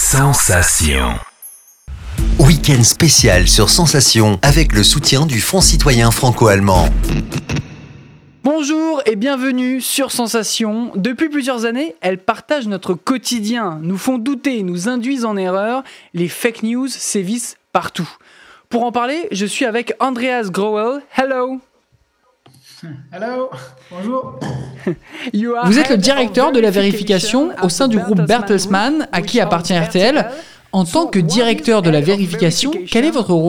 Sensation. Week-end spécial sur Sensation avec le soutien du Fonds citoyen franco-allemand. Bonjour et bienvenue sur Sensation. Depuis plusieurs années, elles partagent notre quotidien, nous font douter, nous induisent en erreur. Les fake news sévissent partout. Pour en parler, je suis avec Andreas Grauel. Hello. Hello, bonjour. Vous êtes le directeur de la vérification au sein du groupe Bertelsmann, à qui appartient RTL. En tant que directeur de la vérification, quel est votre rôle ?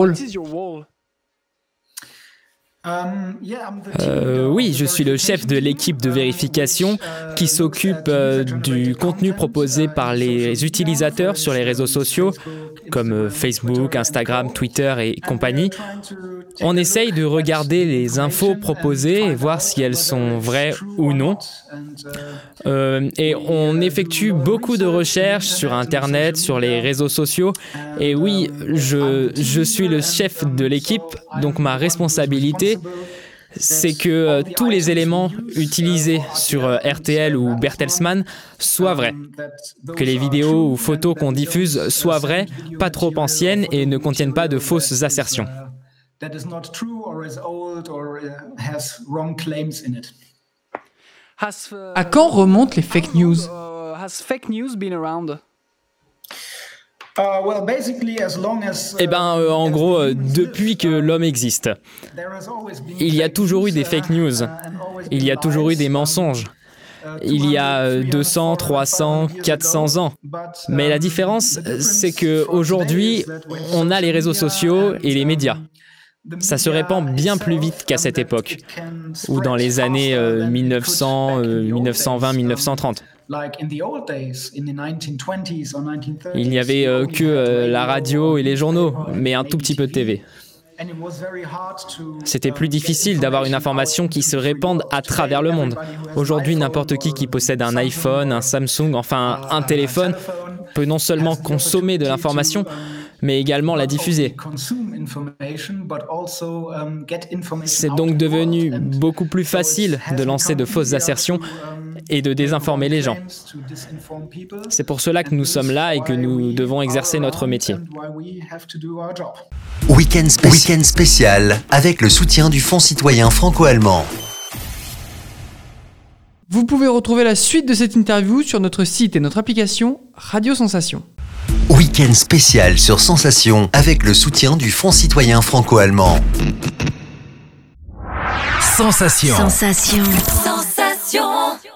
Oui, je suis le chef de l'équipe de vérification qui s'occupe du contenu proposé par les utilisateurs sur les réseaux sociaux comme Facebook, Instagram, Twitter et compagnie. On essaye de regarder les infos proposées et voir si elles sont vraies ou non. Et on effectue beaucoup de recherches sur Internet, sur les réseaux sociaux. Et oui, je suis le chef de l'équipe, donc ma responsabilité, c'est que tous les éléments utilisés sur RTL ou Bertelsmann soient vrais. Que les vidéos ou photos qu'on diffuse soient vraies, pas trop anciennes et ne contiennent pas de fausses assertions. À quand remontent les fake news ? En gros, depuis que l'homme existe, il y a toujours eu des fake news, il y a toujours eu des mensonges. Il y a 200, 300, 400 ans. Mais la différence, c'est qu'aujourd'hui, on a les réseaux sociaux et les médias. Ça se répand bien plus vite qu'à cette époque, ou dans les années 1900, 1920, 1930. Il n'y avait que la radio et les journaux, mais un tout petit peu de TV. C'était plus difficile d'avoir une information qui se répande à travers le monde. Aujourd'hui, n'importe qui possède un iPhone, un Samsung, enfin un téléphone, peut non seulement consommer de l'information, mais également la diffuser. C'est donc devenu beaucoup plus facile de lancer de fausses assertions et de désinformer les gens. C'est pour cela que nous sommes là et que nous devons exercer notre métier. Week-end spécial avec le soutien du Fonds citoyen franco-allemand. Vous pouvez retrouver la suite de cette interview sur notre site et notre application Radio Sensation. Week-end spécial sur Sensation avec le soutien du Fonds citoyen franco-allemand. Sensation. Sensation. Sensation.